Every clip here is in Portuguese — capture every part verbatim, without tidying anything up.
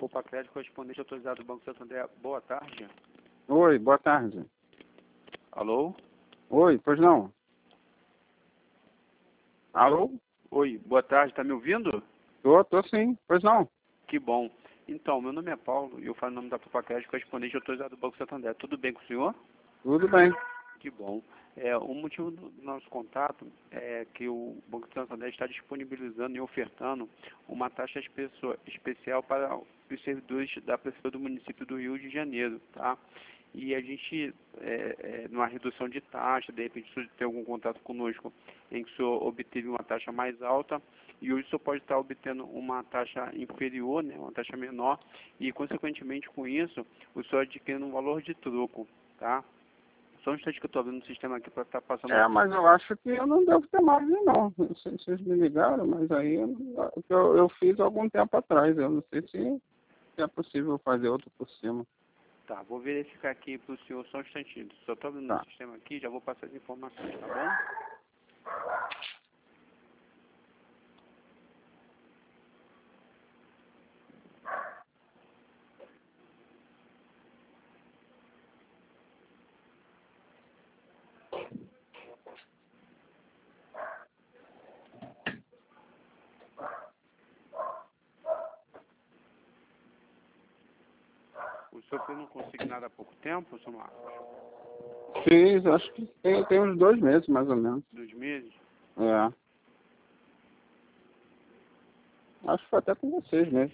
Poupa Crédito, correspondente autorizado do Banco Santander. Boa tarde. Oi, boa tarde. Alô? Oi, pois não. Alô? Oi, boa tarde, tá me ouvindo? Tô, tô sim, pois não. Que bom. Então, meu nome é Paulo e eu falo em nome da Poupa Crédito, correspondente autorizado do Banco Santander. Tudo bem com o senhor? Tudo bem. Que bom. É, o motivo do nosso contato é que o Banco Santander está disponibilizando e ofertando uma taxa espe- especial para os servidores da Prefeitura do município do Rio de Janeiro, tá? E a gente, é, é, numa redução de taxa, de repente, se o senhor tem algum contato conosco em que o senhor obteve uma taxa mais alta, e hoje o senhor pode estar obtendo uma taxa inferior, né, uma taxa menor, e, consequentemente, com isso, o senhor adquirindo um valor de troco, tá? Só um instante que eu estou abrindo o sistema aqui para estar passando... É, mas eu acho que eu não devo ter margem, não. Não sei se vocês me ligaram, mas aí eu, eu, eu fiz algum tempo atrás. Eu não sei se, se é possível fazer outro por cima. Tá, vou verificar aqui para o senhor só um instantinho. Só estou abrindo Tá. o sistema aqui, já vou passar as informações, tá bom? O senhor fez um consignado há pouco tempo, senhor Marcos? Fiz, acho que tem, tem uns dois meses, mais ou menos. Dois meses? É. Acho que foi até com vocês mesmo.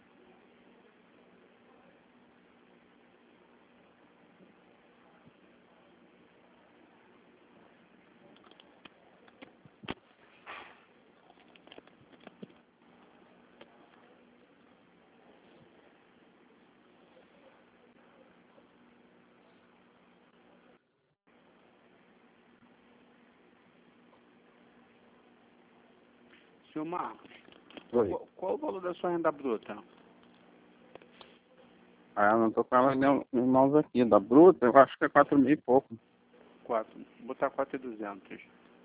Senhor Marcos, Oi. qual, qual o valor da sua renda bruta? Ah, eu não tô com ela em mãos aqui. Da bruta, eu acho que é quatro mil e pouco. Quatro. Vou botar quatro mil e duzentos.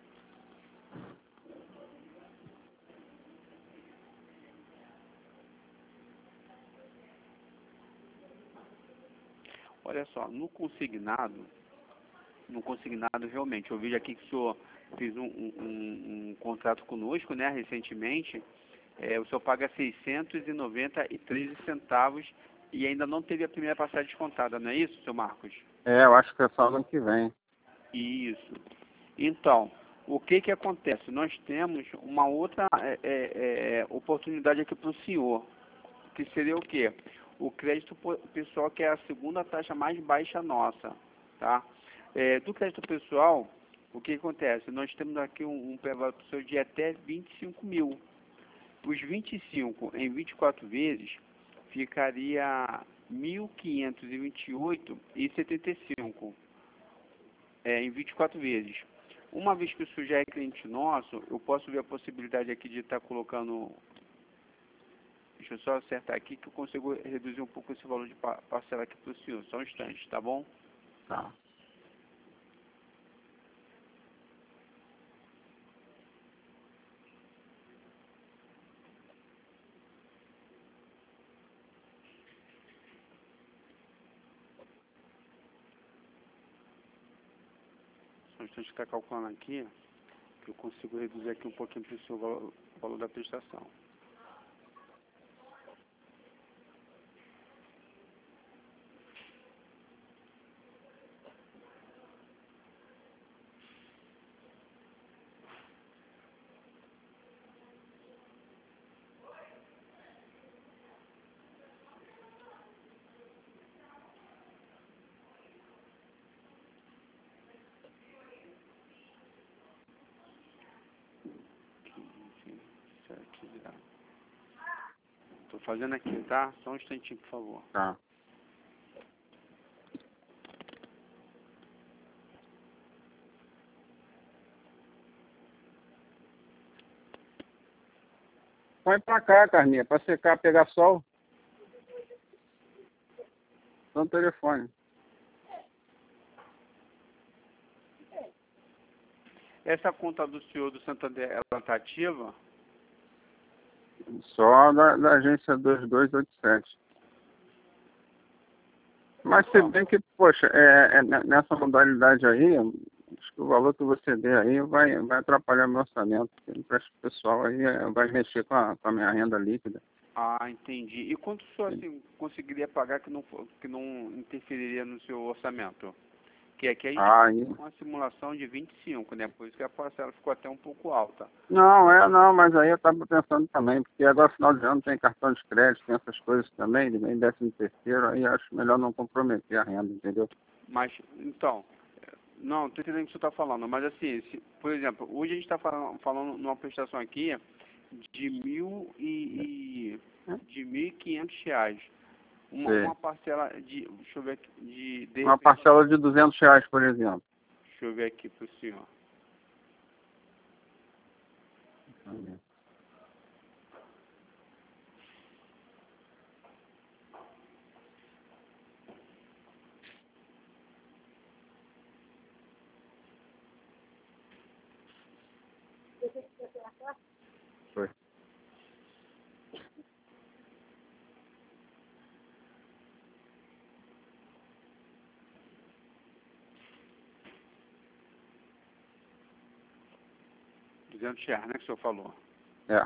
Olha só, no consignado, no consignado realmente, eu vejo aqui que o senhor fez um, um, um, um contrato conosco, né, recentemente, é, o senhor paga seiscentos e noventa e treze centavos e ainda não teve a primeira passagem descontada, não é isso, senhor Marcos? É, eu acho que é só ano que vem. Isso. Então, o que que acontece? Nós temos uma outra é, é, é, oportunidade aqui para o senhor, que seria o quê? O crédito po- pessoal, que é a segunda taxa mais baixa nossa, tá? É, do crédito pessoal, o que acontece? Nós temos aqui um, um pré-vale para o senhor de até vinte e cinco mil. Os vinte e cinco em vinte e quatro vezes ficaria mil quinhentos e vinte e oito e setenta e cinco, é, em vinte e quatro vezes. Uma vez que o senhor já é cliente nosso, eu posso ver a possibilidade aqui de estar colocando... Deixa eu só acertar aqui que eu consigo reduzir um pouco esse valor de pa- parcela aqui para o senhor. Só um instante, tá bom? Tá. Só um instante que está calculando aqui, que eu consigo reduzir aqui um pouquinho para o senhor o valor, o valor da prestação. Estou fazendo aqui, tá? Só um instantinho, por favor. Tá. Põe pra cá, Carminha, pra secar, pegar sol. No telefone. Essa conta do senhor do Santander, ela está ativa? Só da, da agência dois dois oito sete. Mas se bem que, poxa, é, é, ne- nessa modalidade aí, acho que o valor que você der aí vai, vai atrapalhar meu orçamento. Para esse pessoal aí é, vai mexer com a, com a minha renda líquida. Ah, entendi. E quanto o senhor assim, conseguiria pagar que não, fo- que não interferiria no seu orçamento? Que aqui a gente Aí. tem uma simulação de vinte e cinco, né? Por isso que a parcela ficou até um pouco alta. Não, é, não, mas aí eu estava pensando também, porque agora final de ano tem cartão de crédito, tem essas coisas também, vem décimo terceiro, aí acho melhor não comprometer a renda, entendeu? Mas, então, não, estou entendendo o que você está falando, mas assim, se, por exemplo, hoje a gente está falando, falando numa prestação aqui de mil e, e de mil e quinhentos reais. Uma, Sim. uma parcela de, deixa eu ver aqui, de, de Uma repente, parcela de duzentos reais, por exemplo. deixa eu ver aqui para o senhor. Foi. duzentos reais, né, que o senhor falou? É.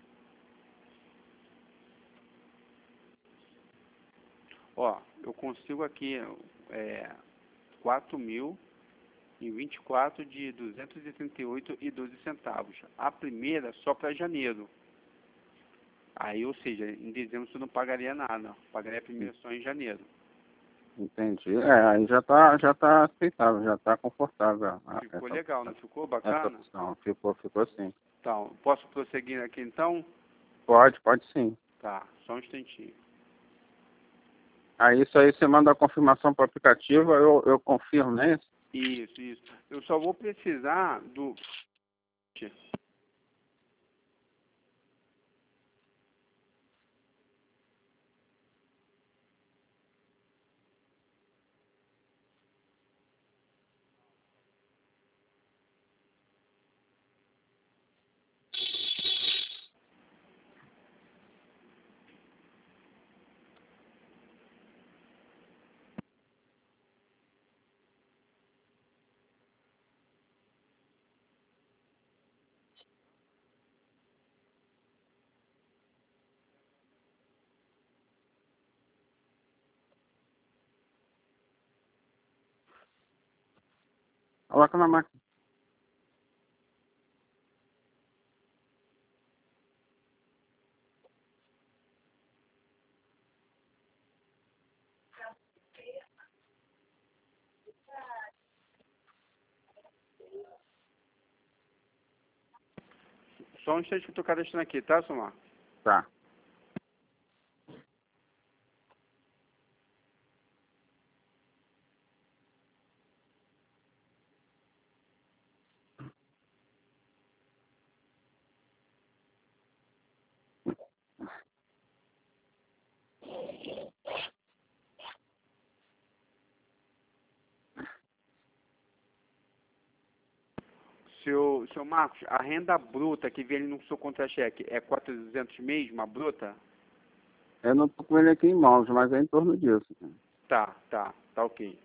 Ó, eu consigo aqui é, quatro mil e vinte e quatro de duzentos e trinta e oito e doze centavos. A primeira só para janeiro. Aí, ou seja, em dezembro você não pagaria nada. Pagaria a primeira só em janeiro. Entendi. É, aí já tá, já tá aceitável, já tá confortável. a- Ficou Essa, legal, não ficou essa bacana? opção. Ficou, ficou sim. Então, posso prosseguir aqui então? Pode, pode sim. Tá, só um instantinho. Aí isso aí você manda a confirmação para o aplicativo, eu, eu confirmo, né? Isso, isso. Eu só vou precisar do... Coloca na máquina. Só um instante que eu tô cadastrando aqui, tá, Somar? Tá. Seu, seu Marcos, a renda bruta que vem no seu contra-cheque é quatrocentos e duzentos mesmo, a bruta? Eu não tô com ele aqui em mãos, mas é em torno disso. Tá, tá, tá ok.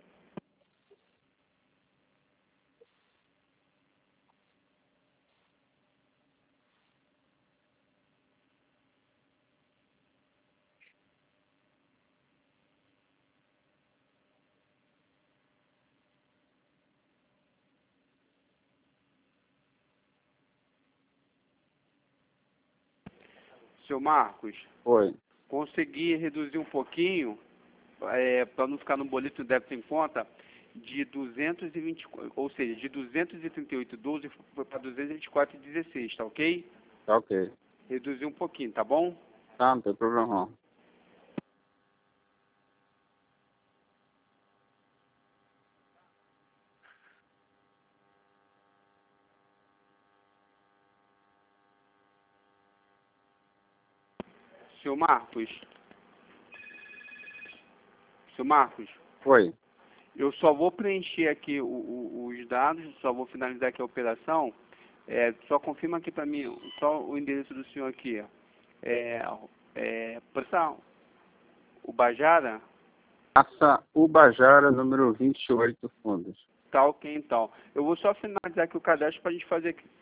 Seu Marcos, Foi. consegui reduzir um pouquinho, é, para não ficar no boleto do débito em conta, de duzentos e vinte, ou seja, de duzentos e trinta e oito e doze foi para duzentos e vinte e quatro e dezesseis, tá ok? Tá ok. Reduzi um pouquinho, tá bom? Tá, não tem problema não. Seu Marcos, seu Marcos, Foi. eu só vou preencher aqui o- o- os dados, só vou finalizar aqui a operação. É, só confirma aqui para mim, só o endereço do senhor aqui. É, é, passar o Bajara, Praça Ubajara, número vinte e oito, Fundos. Tá ok, então. Eu vou só finalizar aqui o cadastro para a gente fazer aqui.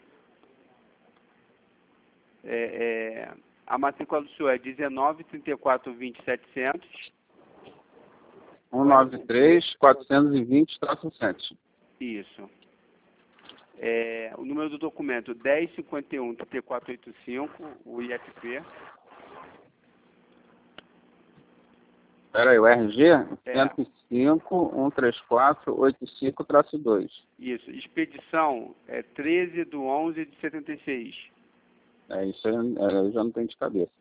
É, é, a matrícula do senhor é dezenove, trinta e quatro, vinte, setecentos. cento e noventa e três, quatrocentos e vinte, sete. Isso. É, o número do documento dez, cinquenta e um, trinta e quatro, oitenta e cinco, o I F P. Espera aí, o R G? É. cento e cinco, cento e trinta e quatro, oitenta e cinco, dois. Isso. Expedição é treze do onze de setenta e seis. É, isso aí é, eu já não tenho de cabeça.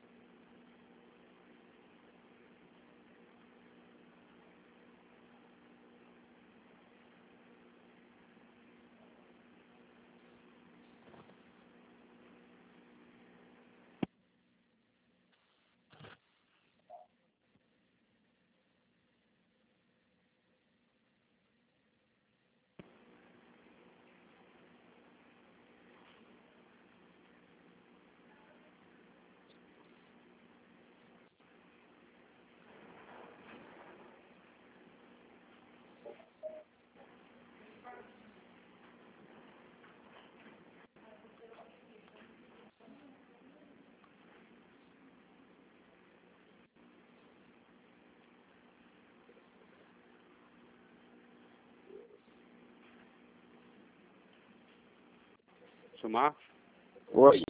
Sumar? Oi.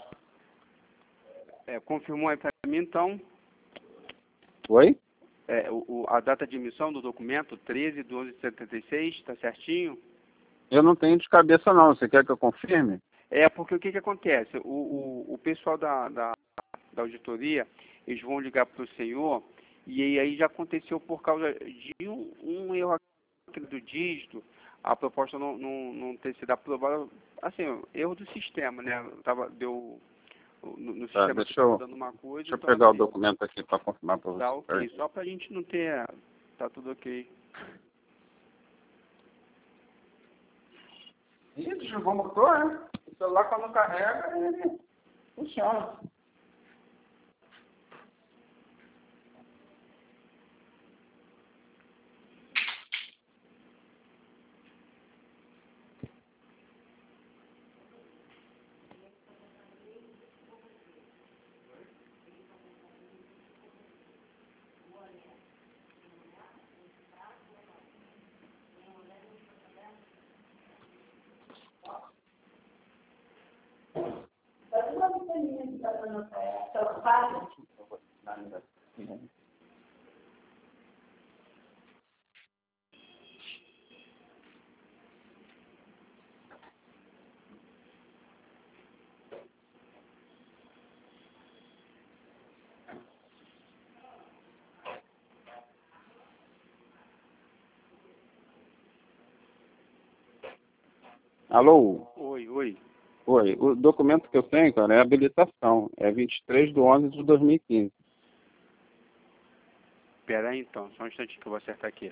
É, confirmou aí para mim, então, Oi? é, o, o- a data de emissão do documento, treze de onze de setenta e seis, está certinho? Eu não tenho de cabeça não. Você quer que eu confirme? É, porque o que que acontece? O, o, o pessoal da, da, da auditoria, eles vão ligar para o senhor, e aí aí já aconteceu por causa de um, um erro aqui do dígito, a proposta não, não, não ter sido aprovada, assim, erro do sistema, né? Tava, deu, no, no Tá, sistema deixa eu, dando uma coisa, deixa eu então pegar o assim, documento aqui para confirmar para tá você. ok, só para a gente não ter, tá tudo ok. Ih, desligou o motor, né? O celular quando carrega, ele funciona. Alô? Oi, oi. Oi. O documento que eu tenho, cara, é habilitação. É vinte e três de onze de dois mil e quinze. Pera aí então, só um instante que eu vou acertar aqui.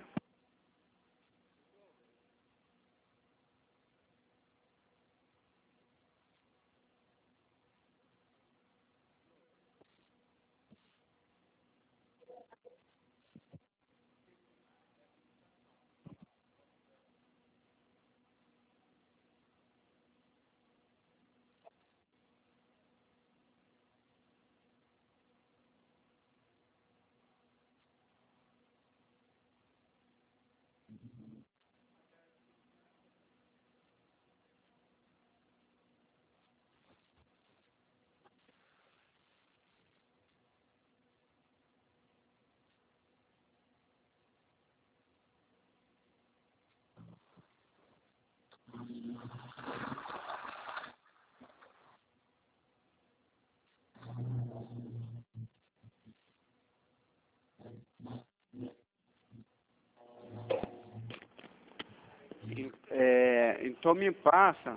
É, então me passa,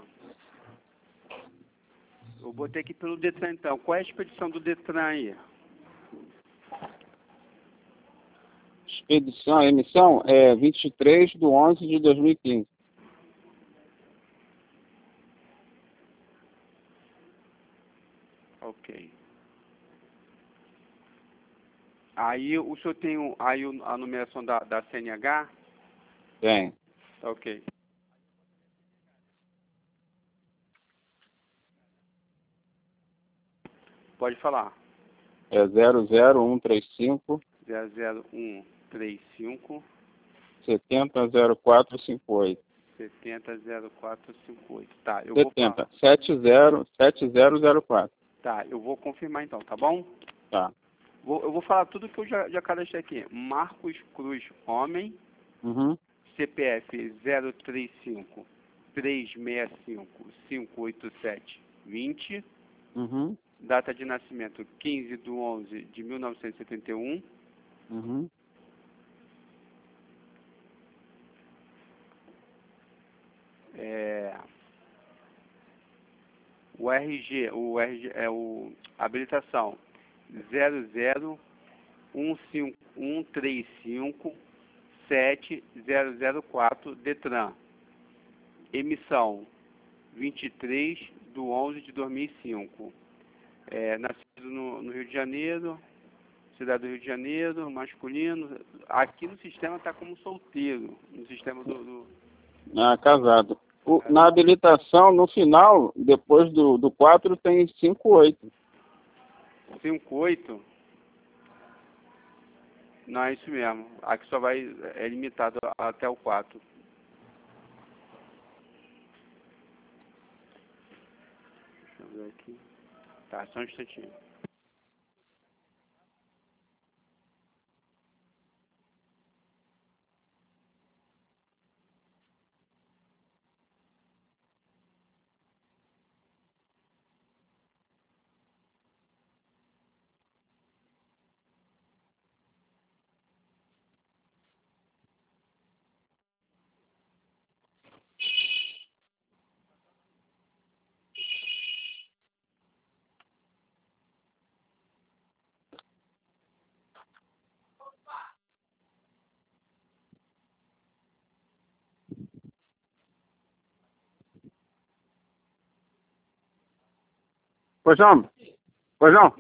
eu botei aqui pelo Detran então, qual é a expedição do Detran aí? Expedição, emissão é vinte e três de onze de dois mil e quinze. Ok. Aí o senhor tem o, aí o- a numeração da, da C N H? Tem. Tá ok. Pode falar. É zero zero um três cinco, zero zero um três cinco, sete zero zero quatro cinco oito. setenta zero quatro cinco oito. Tá, eu vou falar. setenta, sete zero sete zero zero quatro. Tá, eu vou confirmar então, tá bom? Tá. Vou, eu vou falar tudo que eu já, já cadastrei aqui. Marcos Cruz Homem, Uhum. C P F zero três cinco, três seis cinco, cinco oito sete, vinte. Uhum. Data de nascimento quinze de onze de mil novecentos e setenta e um. Uhum. É, o R G, o R G é o habilitação zero zero um cinco um três cinco sete zero zero quatro Detran. Emissão vinte e três de onze de dois mil e cinco. É, nascido no, no Rio de Janeiro, cidade do Rio de Janeiro, masculino. Aqui no sistema está como solteiro, no sistema do... do Ah, casado. O, na habilitação, no final, depois do, do quatro, tem cinco oito. cinco oito. Não, é isso mesmo. Aqui só vai, é limitado até o quatro. Deixa eu ver aqui. Tá, só um instantinho. Pois não? Pois não?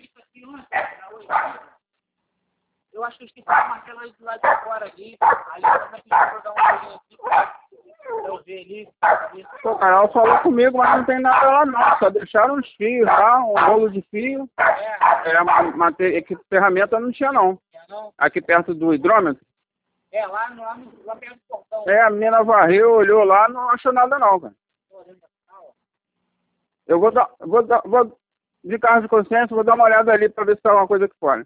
Eu acho que eu esqueci de marcar lá do lado de fora ali. Ali eu pedi pra eu dar uma olhadinha aqui pra eu ver ali. Pô, cara, ela falou comigo, mas não tem nada lá não. Só deixaram os fios lá, um rolo de fio. É, É, ma- mate- que ferramenta não tinha não. é não. Aqui perto do hidrômetro. É, lá, no, lá, no, lá perto do portão. É, a menina varreu, olhou lá, não achou nada não, cara. Eu vou dar, vou dar, vou, de carro de consciência, vou dar uma olhada ali pra ver se tá alguma coisa aqui fora.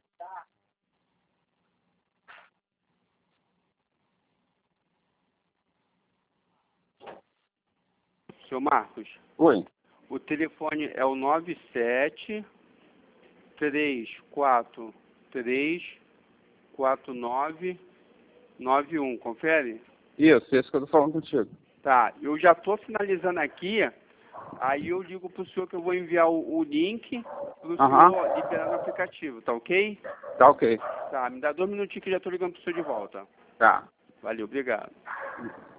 Seu Marcos, Oi. o telefone é o nove sete três quatro três quatro nove nove um. Confere? Isso, esse que eu tô falando contigo. Tá, eu já estou finalizando aqui. Aí eu digo pro senhor que eu vou enviar o, o link pro Aham. senhor liberar no aplicativo, tá ok? Tá ok. Tá, me dá dois minutinhos que eu já estou ligando pro senhor de volta. Tá. Valeu, obrigado.